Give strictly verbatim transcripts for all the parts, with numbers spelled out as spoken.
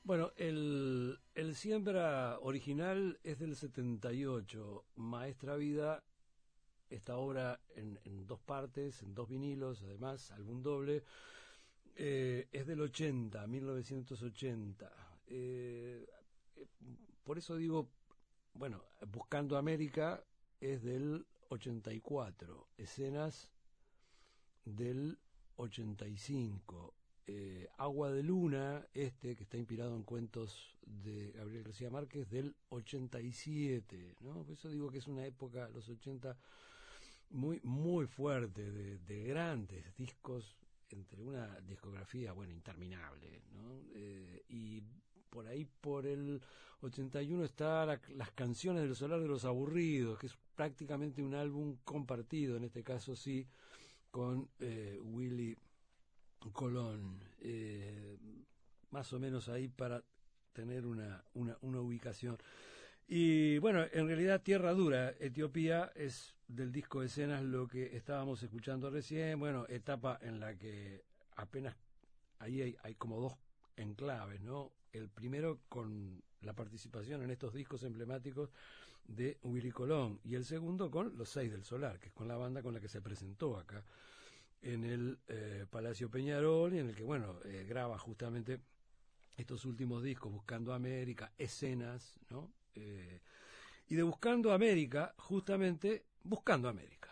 Bueno, el, el Siembra original es del setenta y ocho. Maestra Vida, esta obra en, en dos partes, en dos vinilos, además, álbum doble, eh, es del ochenta, mil novecientos ochenta. Eh, eh, por eso digo, bueno, Buscando América es del ochenta y cuatro, Escenas del ochenta y cinco. Eh, Agua de Luna, este que está inspirado en cuentos de Gabriel García Márquez, del ochenta y siete, ¿no? Por eso digo que es una época, los ochenta, muy muy fuerte, de, de grandes discos, entre una discografía, bueno, interminable, ¿no? Eh, y por ahí, por el ochenta y uno, está la, las canciones del Solar de los Aburridos, que es prácticamente un álbum compartido, en este caso sí, con eh, Willy Colón, eh, más o menos ahí para tener una, una, una ubicación. Y bueno, en realidad Tierra Dura, Etiopía, es del disco de Escenas lo que estábamos escuchando recién. Bueno, etapa en la que apenas ahí hay, hay como dos enclaves, ¿no? El primero con la participación en estos discos emblemáticos de Willy Colón, y el segundo con Los Seis del Solar, que es con la banda con la que se presentó acá en el eh, Palacio Peñarol, y en el que, bueno, eh, graba justamente estos últimos discos, Buscando América, Escenas, ¿no? Eh, y de Buscando América, justamente, Buscando América.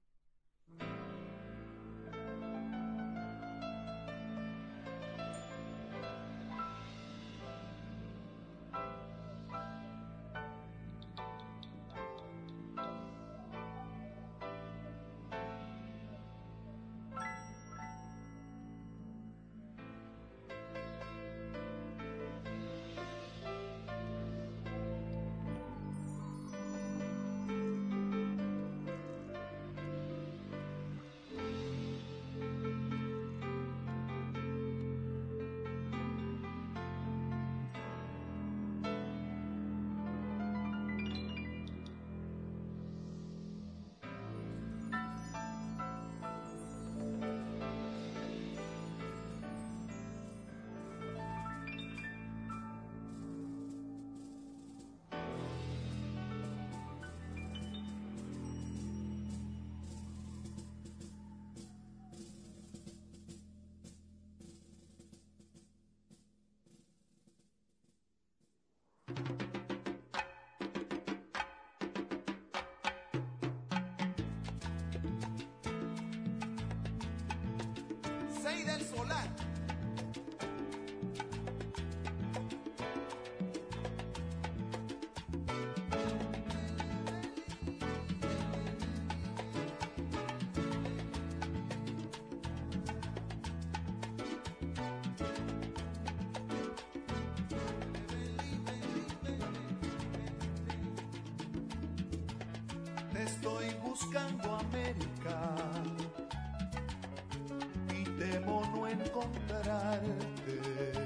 Estoy buscando América y temo no encontrarte.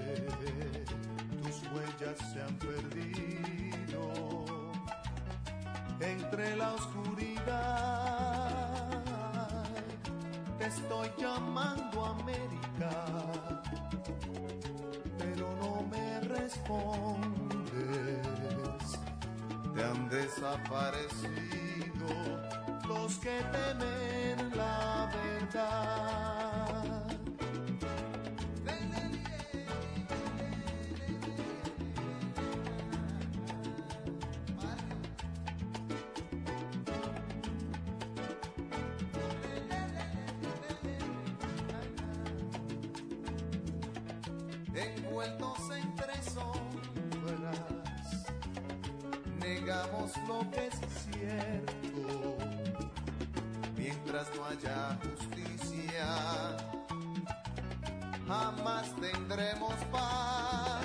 Tus huellas se han perdido entre la oscuridad. Te estoy llamando América, pero no me respondes. Te han desaparecido los que temen la verdad. Envueltos entre sombras, negamos lo que es cierto. Mientras no haya justicia, jamás tendremos paz.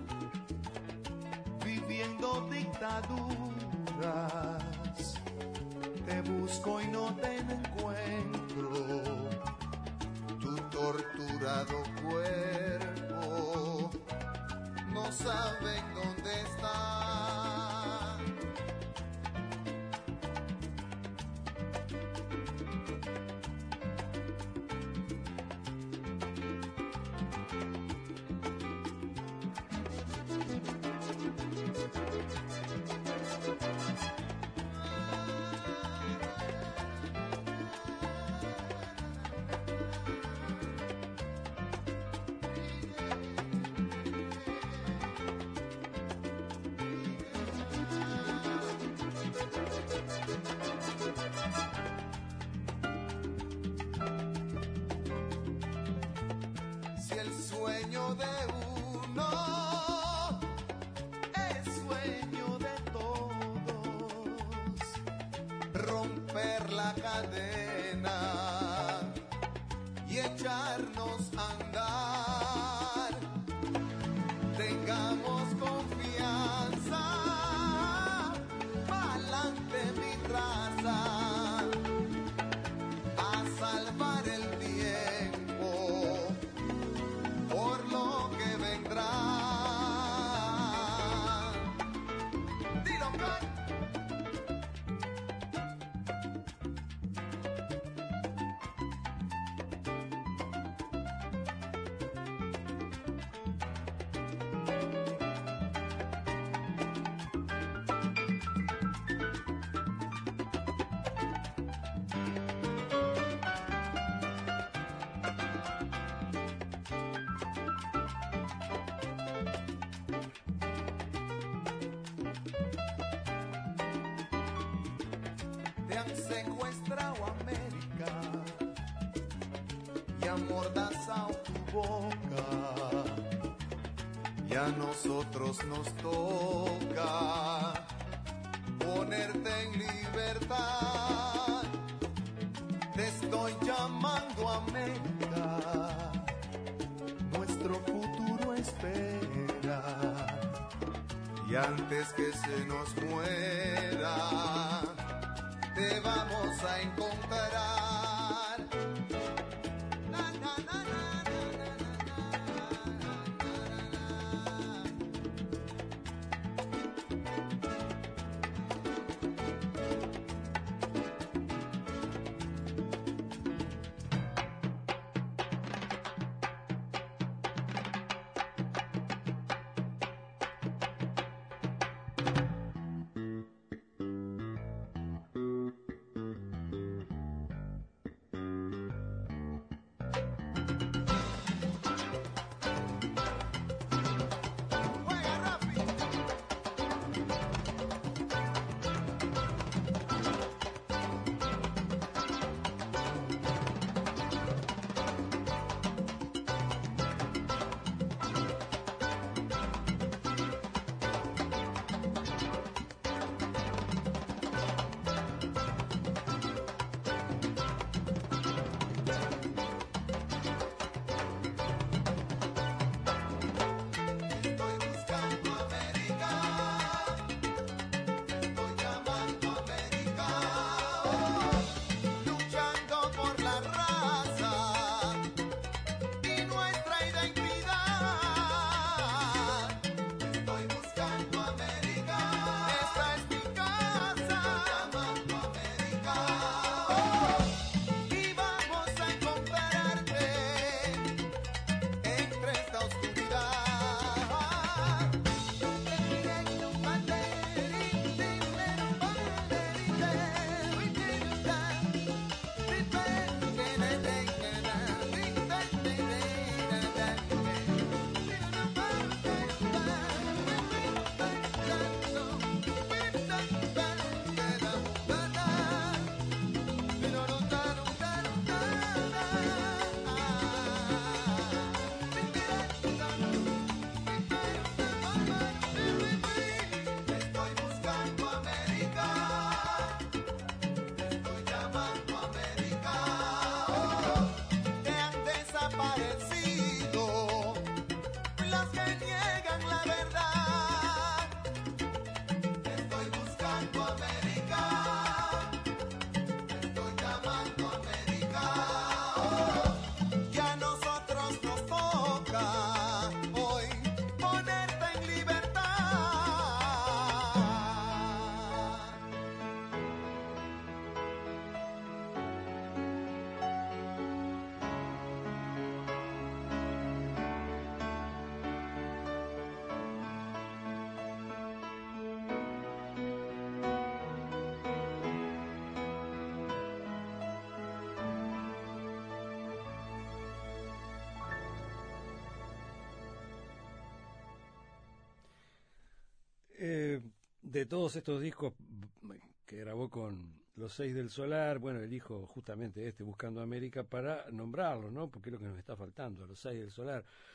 Viviendo dictaduras, te busco y no te encuentro. Tu torturado cuerpo no saben dónde está. sueño de uno, es sueño de todos, romper la cadena y echarnos a andar. Tengamos confianza, pa'lante mi raza, a salvar el tiempo por lo que vendrá. Dilo, Car. Te han secuestrado América y amordazado tu boca, y a nosotros nos toca ponerte en libertad. Te estoy llamando América, nuestro futuro espera, y antes que se nos muera te vamos a encontrar. Na, na, na, na, na, Eh, de todos estos discos que grabó con Los Seis del Solar, bueno, elijo justamente este, Buscando América, para nombrarlo, ¿no? Porque es lo que nos está faltando, Los Seis del Solar.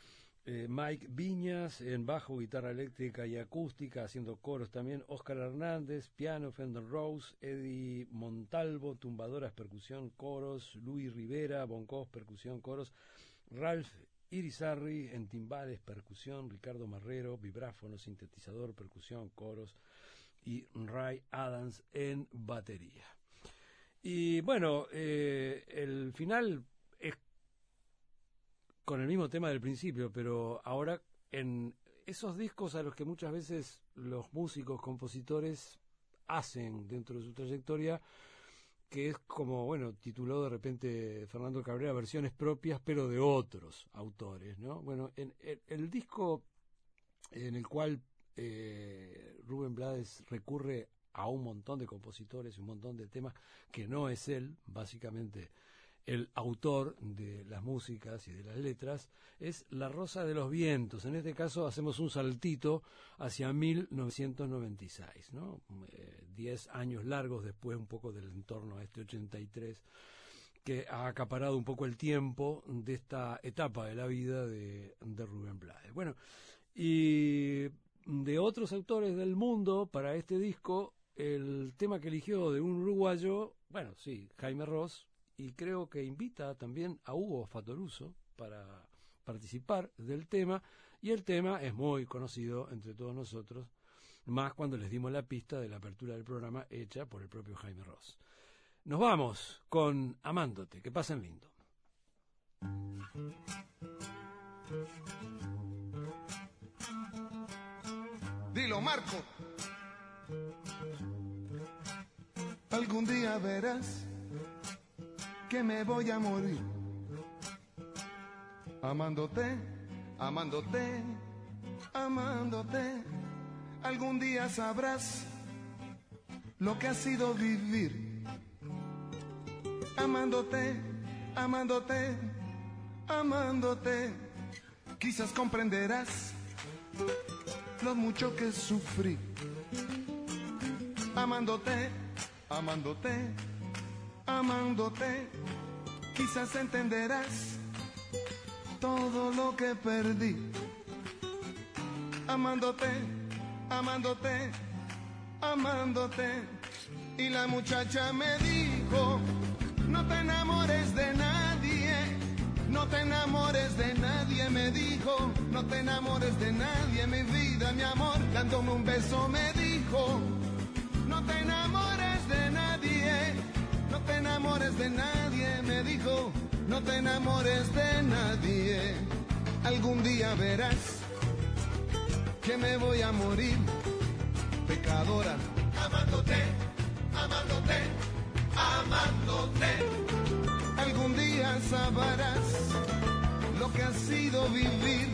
eh, Mike Viñas en bajo, guitarra eléctrica y acústica, haciendo coros también. Oscar Hernández, piano, Fender Rose. Eddie Montalvo, tumbadoras, percusión, coros. Luis Rivera, bongos, percusión, coros. Ralph Irizarry en timbales, percusión. Ricardo Marrero, vibráfono, sintetizador, percusión, coros. Y Ray Adams en batería. Y bueno, eh, el final es con el mismo tema del principio, pero ahora en esos discos a los que muchas veces los músicos, compositores hacen dentro de su trayectoria, que es como, bueno, tituló de repente Fernando Cabrera, versiones propias, pero de otros autores, ¿no? Bueno, en, en el disco en el cual eh, Rubén Blades recurre a un montón de compositores, un montón de temas, que no es él, básicamente el autor de las músicas y de las letras, es La Rosa de los Vientos. En este caso hacemos un saltito hacia mil novecientos noventa y seis, ¿no? Eh, diez años largos después, un poco del entorno a este ochenta y tres, que ha acaparado un poco el tiempo de esta etapa de la vida de, de Rubén Blades. Bueno, y de otros autores del mundo para este disco, el tema que eligió de un uruguayo, bueno, sí, Jaime Ross, y creo que invita también a Hugo Fattoruso para participar del tema, y el tema es muy conocido entre todos nosotros, más cuando les dimos la pista de la apertura del programa hecha por el propio Jaime Ross. Nos vamos con Amándote, que pasen lindo. Dilo, Marco. Algún día verás que me voy a morir amándote, amándote, amándote. Algún día sabrás lo que ha sido vivir amándote, amándote, amándote. Quizás comprenderás lo mucho que sufrí amándote, amándote, amándote. Quizás entenderás todo lo que perdí amándote, amándote, amándote. Y la muchacha me dijo: no te enamores de nadie, no te enamores de nadie. Me dijo: no te enamores de nadie, mi vida, mi amor. Dándome un beso me dijo: no te enamores de nadie, no te enamores de nadie. Me dijo: no te enamores de nadie. Algún día verás que me voy a morir pecadora amándote, amándote, amándote. Algún día sabrás lo que ha sido vivir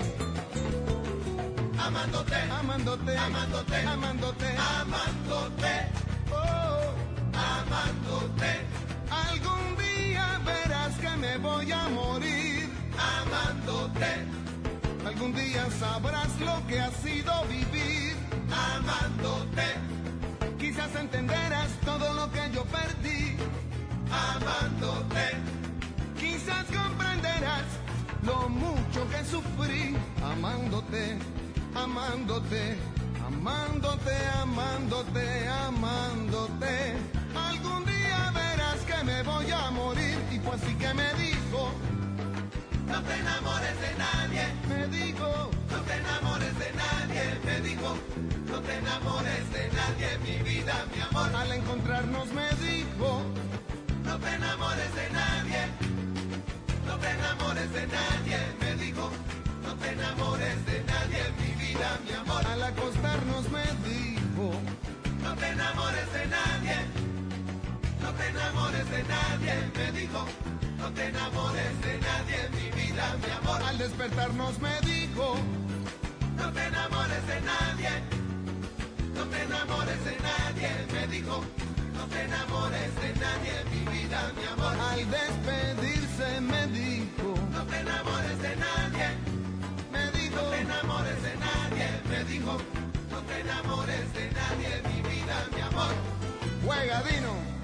amándote, amándote, amándote, amándote, amándote, oh, amándote. Algún día verás que me voy a morir amándote. Algún día sabrás lo que ha sido vivir amándote. Quizás entenderás todo lo que yo perdí amándote. Quizás comprenderás lo mucho que sufrí amándote, amándote, amándote, amándote, amándote. Algún día verás que me voy a morir. Y fue así que me dijo: no te enamores de nadie. Me dijo: no te enamores de nadie. Me dijo: no te enamores de nadie, mi vida, mi amor. Al encontrarnos me dijo: no te enamores de nadie, no te enamores de nadie. Me dijo: no te enamores de nadie, mi vida, mi amor. Al acostarnos me dijo: no te enamores de nadie, no te enamores de nadie. Me dijo: no te enamores de nadie, mi vida, mi amor. Al despertarnos me dijo: no te enamores de nadie, no te enamores de nadie. Me dijo: no te enamores de nadie, mi vida, mi amor. Al despedirse me dijo: no te enamores de nadie. Me dijo: no te enamores de nadie. Me dijo: no te enamores de nadie, mi vida, mi amor. Juega, Dino.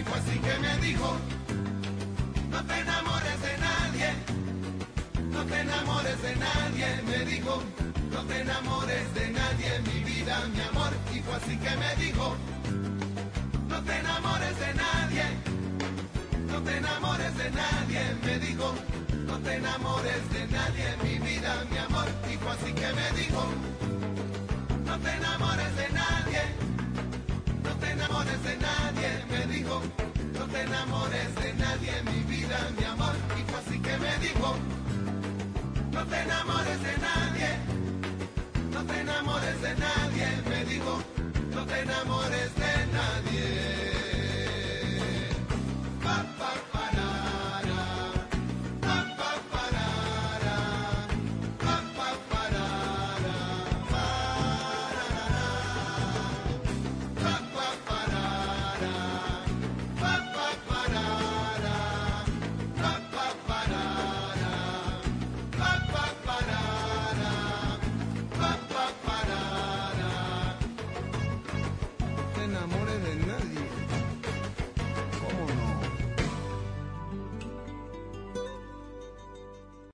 fue así que me dijo, no te enamores de nadie, no te enamores de nadie, me dijo, no te enamores de nadie, mi vida, mi amor, y fue así que me dijo, no te enamores de nadie, no te enamores de nadie, me dijo, no te enamores de nadie, mi vida, mi amor, y fue así que me dijo.